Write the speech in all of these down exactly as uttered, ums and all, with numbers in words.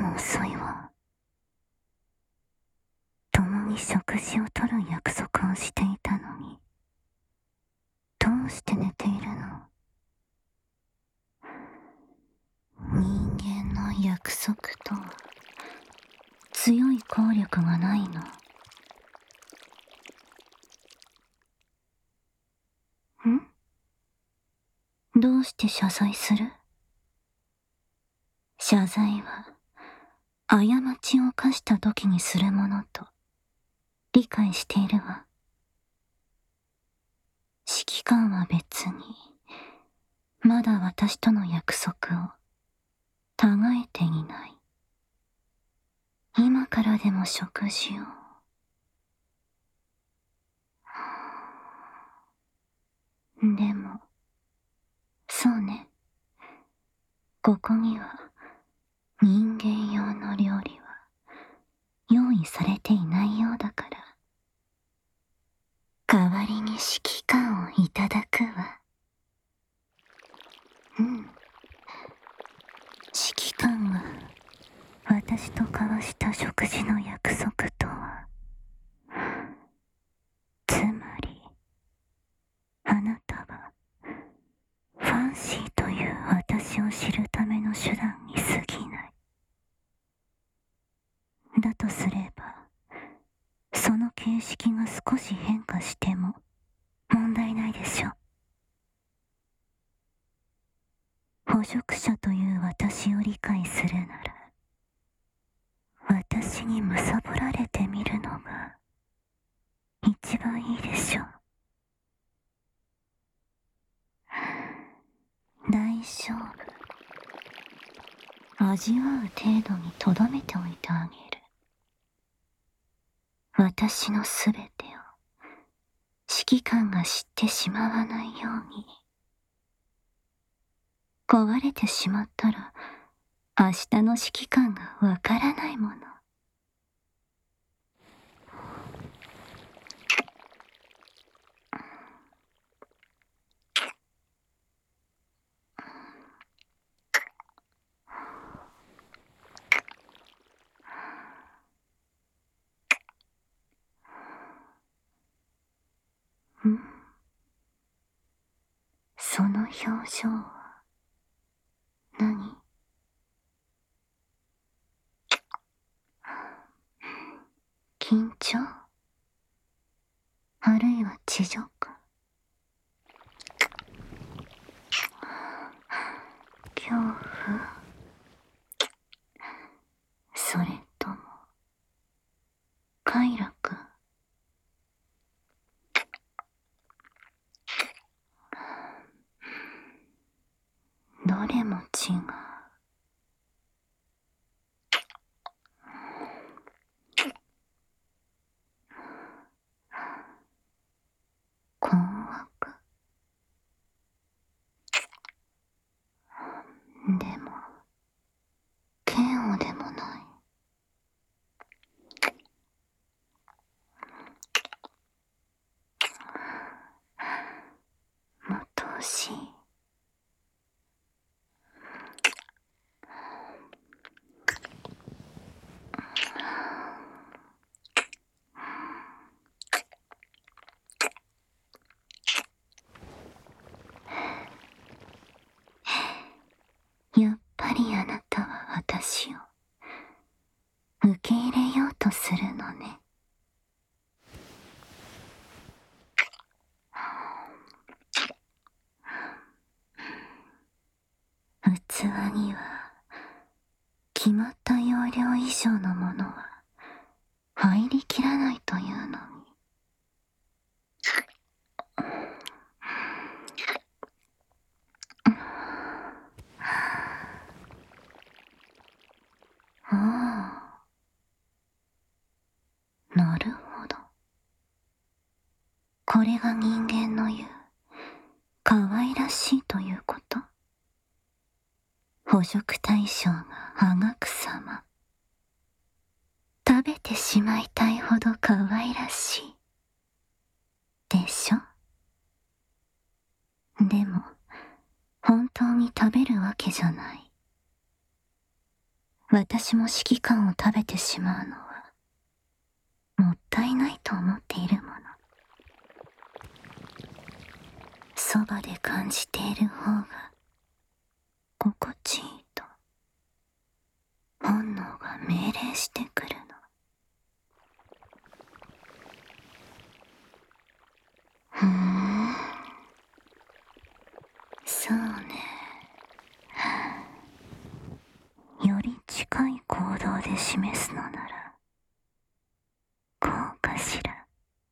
も遅いわ。共に食事をとる約束をしていたのに、どうして寝ているの？人間の約束とは強い効力がないの。ん？どうして謝罪する？謝罪は過ちを犯した時にするものと理解しているわ。指揮官は別にまだ私との約束をたがえていない。今からでも食事を。でも、そうね。ここには人間用の料理は用意されていないようだから、代わりに指揮官をいただくわ。うん。指揮官が私と交わした食事の約束とは、つまり、あなたはファンシーという私を知るための手段に過ぎない。だとすれば、その形式が少し変化しても問題ないでしょう。捕食者という私を理解するなら、私に貪られてみるのが一番いいでしょう。大丈夫。味わう程度にとどめておいてあげる。私のすべてを指揮官が知ってしまわないように。壊れてしまったら明日の指揮官がわからないもの。ん？その表情は何？緊張？あるいは地上か？恐怖？それとも快楽？どれも違う。困惑？でも嫌悪でもない。もっと欲しい。やっぱりあなたは私を受け入れようとするのね。器には決まった容量以上のものは入りきらないというのに。ああ、なるほど。これが人間の言う可愛らしいということ？捕食対象があがくさま。食べてしまいたいほど可愛らしい。でしょ？でも、本当に食べるわけじゃない。 私も指揮官を食べてしまうのはもったいないと思っているもの。そばで感じている方が心地いいと本能が命令してくるの。ふーん、そうね。より近い行動で示すのならこうかしら。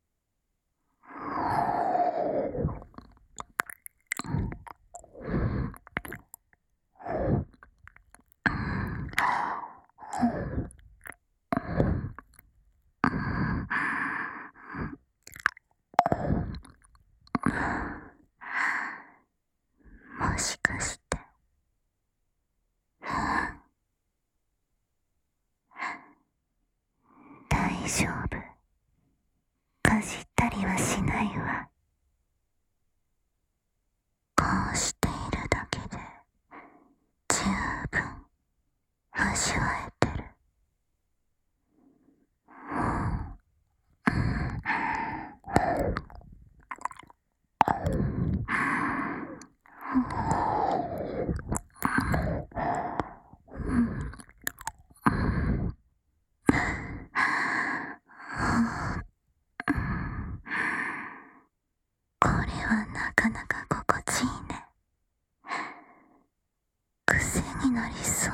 もしかして大丈夫、かじったりはしないわ。こうしているだけで十分味わえてる。これはなかなか心地いいね。癖になりそう。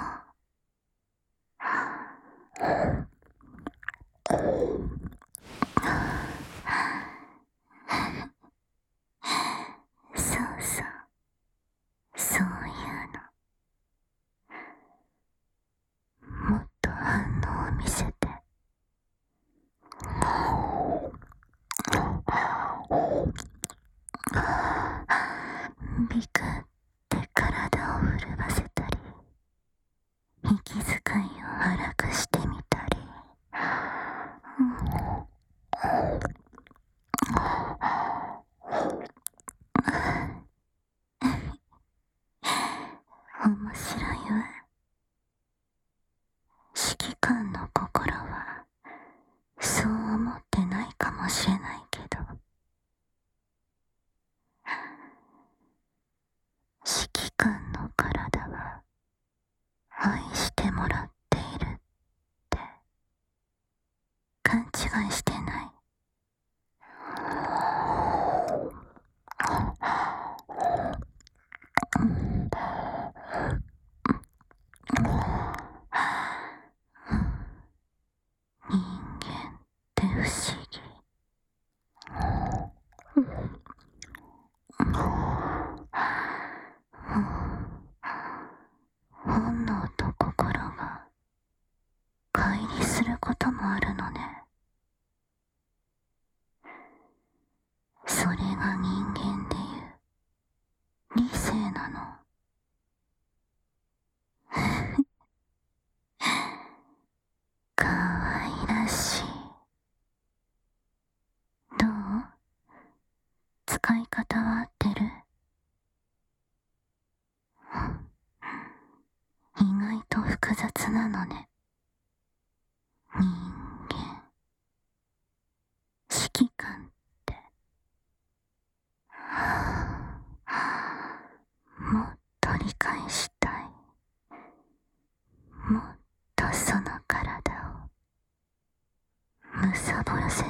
そうそう、そういうのもっと反応を見せて。ビクって体を震わせたり、息遣いを荒くしてみたり、面白いわ。指揮官の心はそう思ってないかもしれないけど、指揮官の体は愛してもらっているって勘違いしてない？人間って不思議。本能と心が乖離することもあるのね。それが人間でいう理性なの。かわいらしい。どう？使い方は合ってる？意外と複雑なのね。人間、指揮官って。もっと理解したい。もっとその体をむさぼらせて。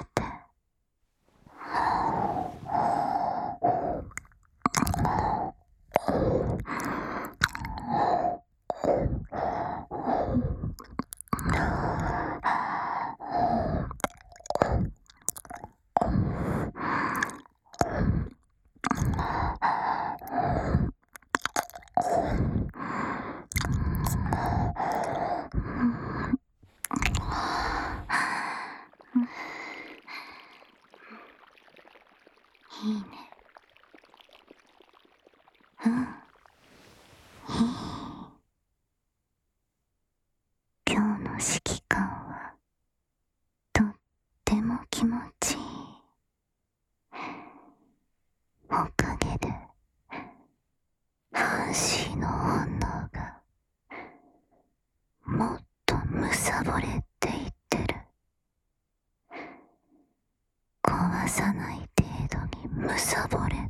いいね。うん、いい。今日の指揮官はとっても気持ちいい。おかげでファンシーの本能がもっさない程度にむさぼれって。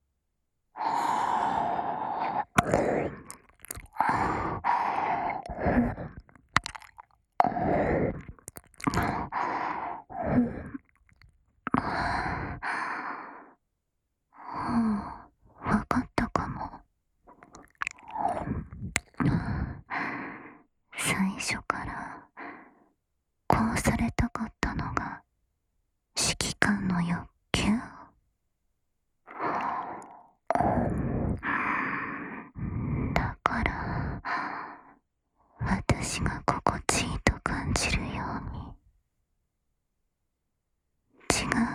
わかったかも。最初からこうされたかったのが指揮官の欲求。だから私が心地いいと感じるように。違う。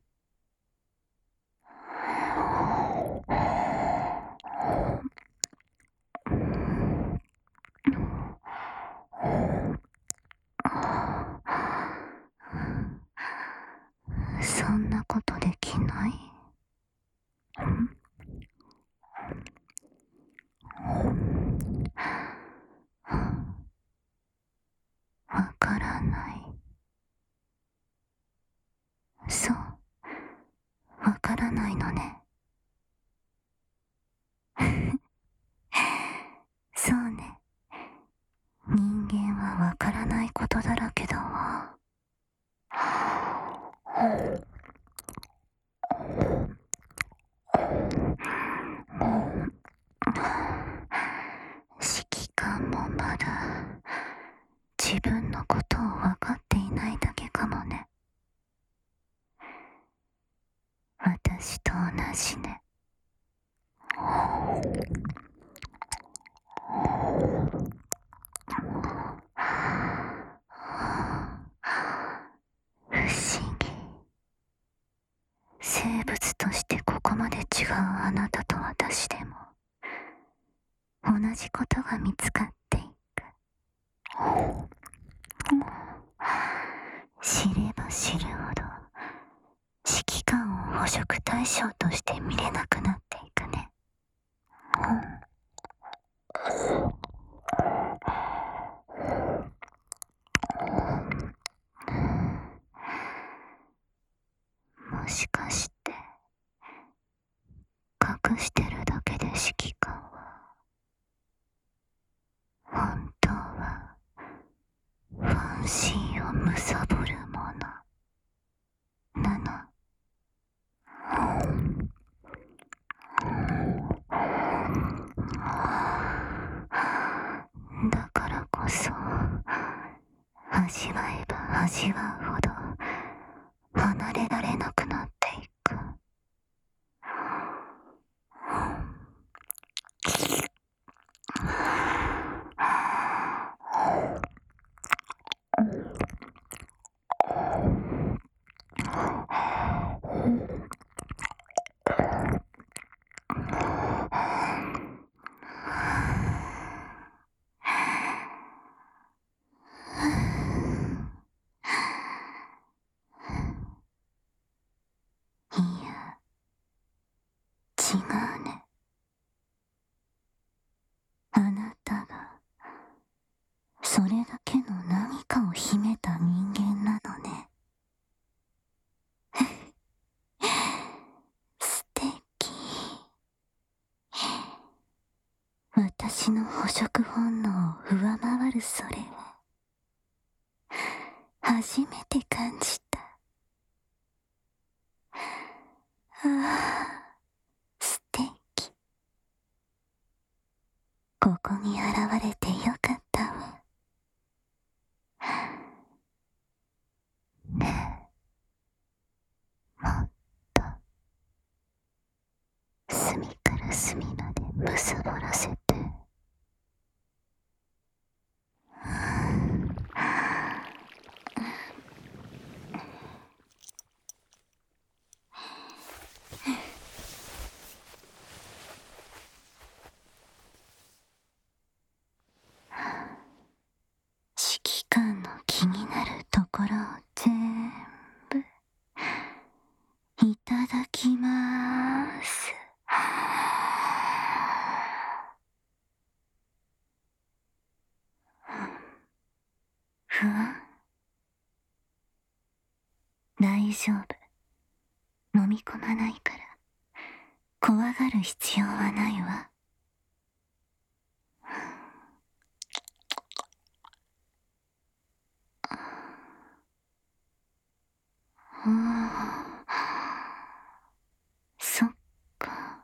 そんなことできない？わからない。そう、わからないのね。そうね。人間はわからないことだらけだわ。指揮官もまだ自分のことを分かっていないだけかもね。私と同じね。不思議。生物としてここまで違うあなたと私でも同じことが見つかっていく。知れば知るほど指揮官を捕食対象として見れなくなっていくね。もしかして隠してるだけで指揮官は本当はファンシーを貪るものなの。だからこそ味わえば味わうほど離れられなくなっていく。いや、違うね。あなたがそれだけの何かを秘めた人間なのね。素敵。私の捕食本能を上回るそれを初めて感じた。ああ、素敵。ここに現れてよかったわ。ねえ、もっと隅から隅までむさぼらせて。指揮官の気になるところを全部いただきまーす。不安？大丈夫。 飲み込まないから怖がる必要はないわ。ああ、そっか。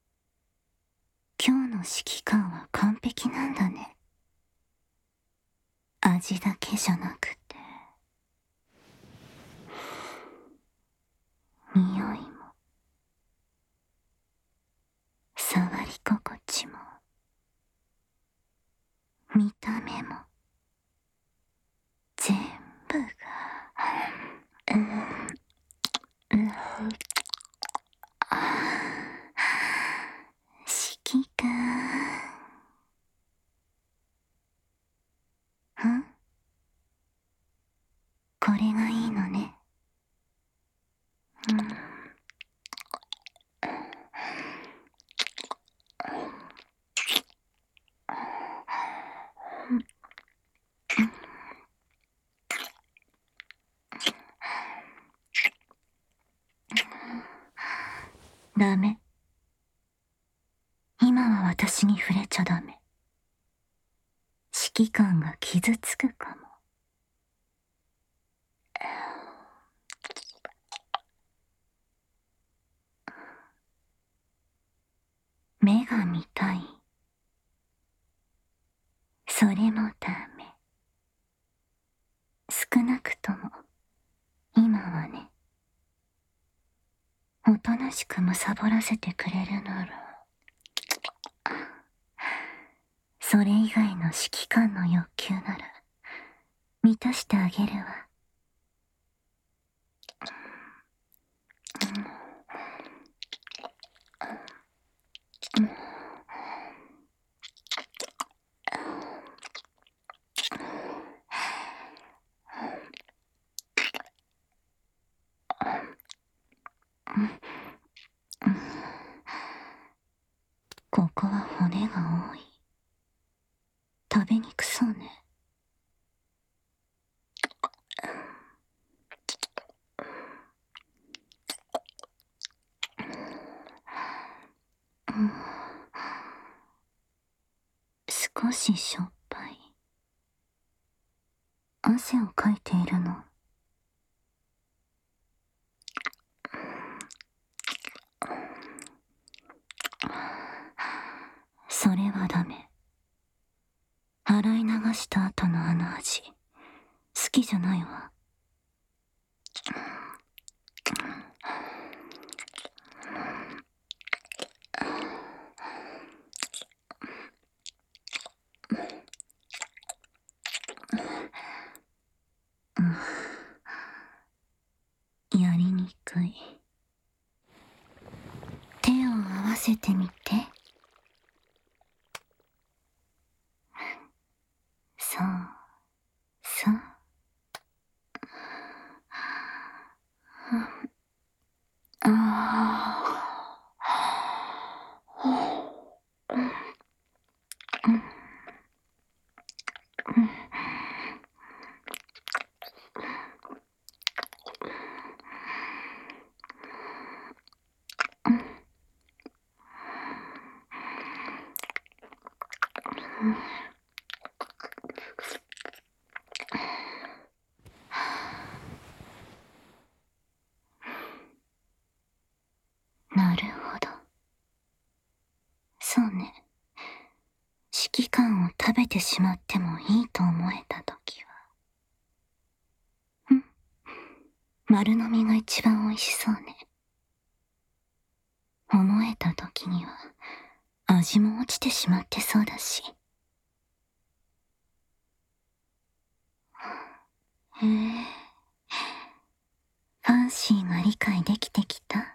今日の指揮官は完璧なんだね。味だけじゃなくて匂いも触り心地も見た目も全部がうん、うん、指揮官んこれがいいのね。うん、ダメ。今は私に触れちゃダメ。指揮官が傷つくかも。目が見たい。それもダメ。少なくとも今はね。おとなしくむさぼらせてくれるならそれ以外の指揮官の欲求なら満たしてあげるわ。ここは骨が多い。食べにくそうね。少ししょっぱい。汗をかいているの。それはダメ。洗い流した後のあの味、好きじゃないわ。やりにくい。手を合わせてみて。そうそう。ああ。なるほど。そうね。指揮官を食べてしまってもいいと思えたときは。ん？丸飲みが一番美味しそうね。思えたときには味も落ちてしまってそうだし。へえ、ファンシーが理解できてきた。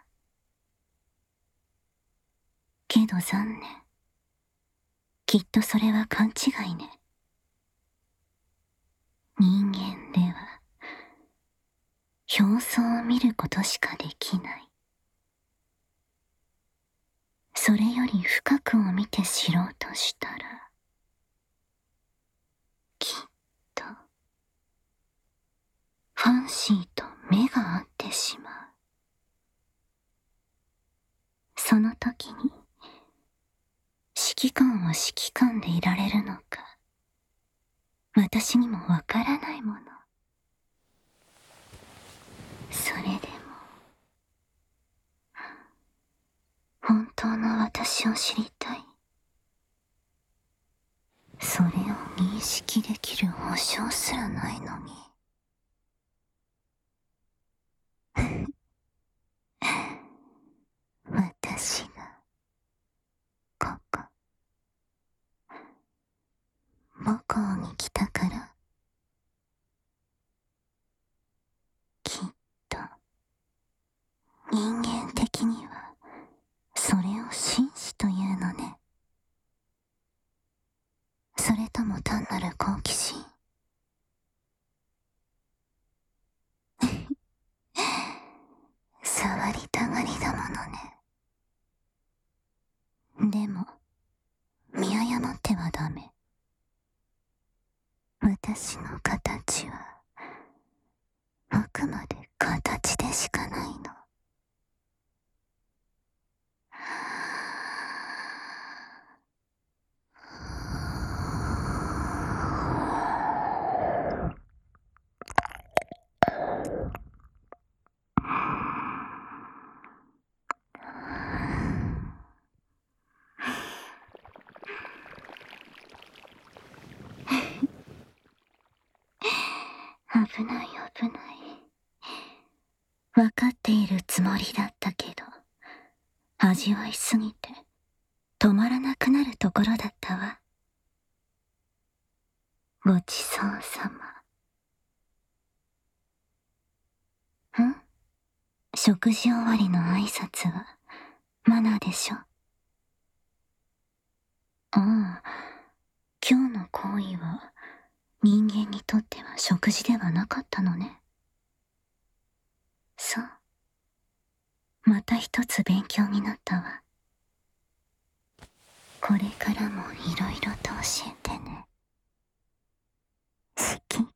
けど残念。きっとそれは勘違いね。人間では表層を見ることしかできない。それより深くを見て知ろうとしたら、きっとファンシーと目が合ってしまう。 その時に指揮官は指揮官でいられるのか、私にもわからないもの。それでも本当の私を知りたい。それを認識できる保証すらないのに。私がここ母校に来たから。きっと人間的にはそれを紳士というのね。それとも単なる好奇心。触りたがりだものね。でも見誤ってはダメ。私の形はあくまで形でしかないの。危ない危ない。わかっているつもりだったけど、味わいすぎて止まらなくなるところだったわ。ごちそうさま。ん？食事終わりの挨拶はマナーでしょ。ああ、今日の行為は人間にとっては食事ではなかったのね。そう。また一つ勉強になったわ。これからもいろいろと教えてね。好き。